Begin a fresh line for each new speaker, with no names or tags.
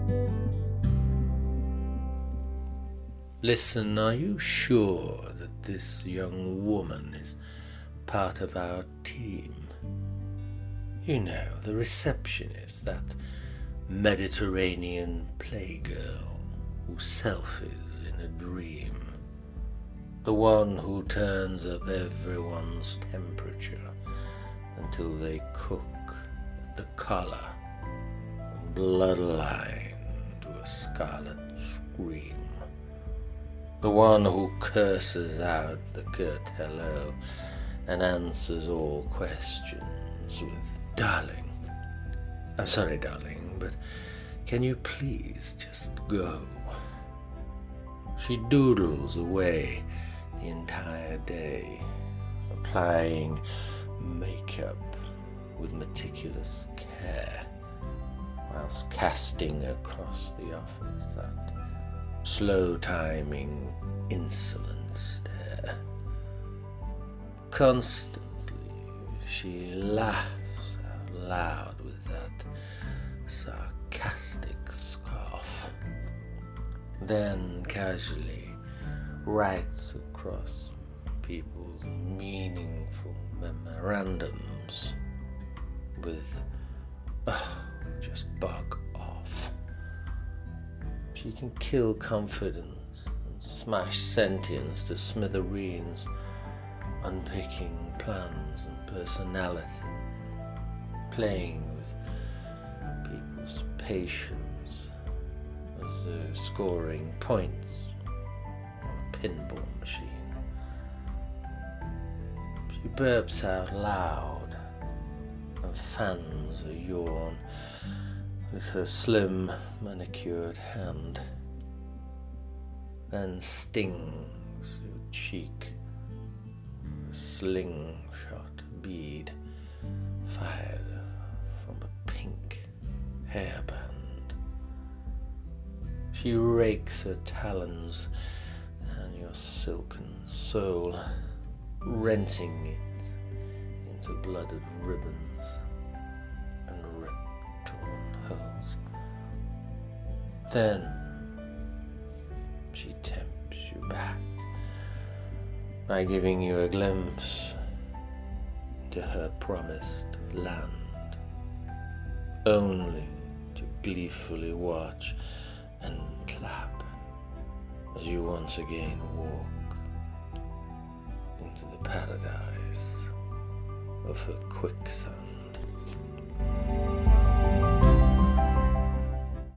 Listen, are you sure that this young woman is part of our team? You know, the receptionist, that Mediterranean playgirl who selfies in a dream. The one who turns up everyone's temperature until they cook at the collar and bloodline to a scarlet scream. The one who curses out the curt hello and answers all questions with darling. I'm sorry, darling, but can you please just go? She doodles away the entire day, applying makeup with meticulous care, whilst casting across the office that slow-timing, insolent stare. Constantly, she laughs out loud with that sarcastic scoff, then casually writes across people's meaningful memorandums with, "Oh, just bug off." She can kill confidence and smash sentience to smithereens, unpicking plans and personalities, playing with people's patience as though scoring points on a pinball machine. She burps out loud and fans a yawn with her slim, manicured hand, then stings your cheek with a slingshot bead fired from a pink hairband. She rakes her talons down your silken soul, renting it into blooded ribbons and rip-torn holes. Then she tempts you back by giving you a glimpse into her promised land, only to gleefully watch and clap as you once again walk into the paradise of her quicksand.